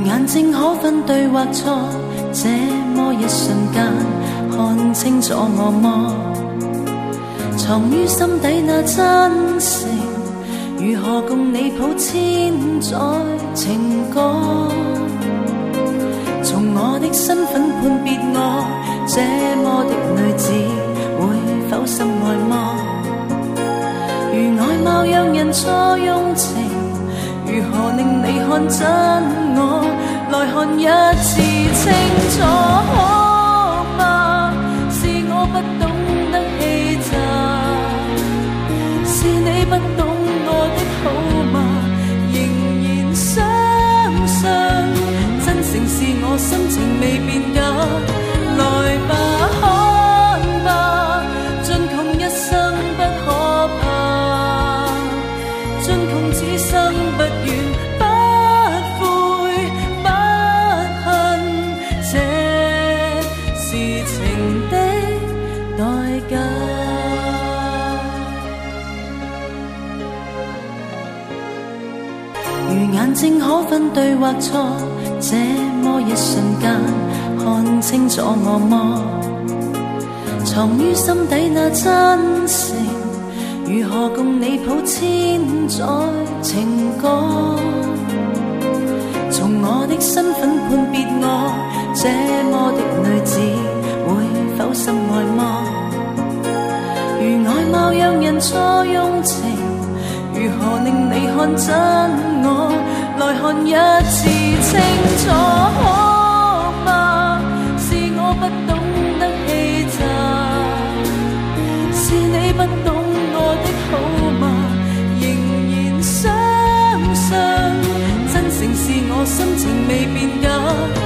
眼睛可分對或錯，這麼一瞬間看清楚我麼？藏於心底那真誠，如何共你譜千載情歌？從我的身份判別我，這麼的女子會否心愛麼？如外貌讓人錯用情，如何令你看真我？來看一次清楚，可嗎？是我不懂得氣質，是你不懂我的好嗎？仍然相信真誠是我心情未變假。來吧，看吧，盡窮一生不可怕，盡窮此生不願。眼睛可分對或錯，這麼一瞬間看清楚我麼？藏於心底那真誠，如何共你譜千載情歌？從我的身份判別我，這麼的女子會否心愛麼？如外貌讓人錯用情，如何令你看真我？來看一次清楚，可嗎？是我不懂得氣質，是你不懂我的好嗎？仍然相信真誠是我心情未變假。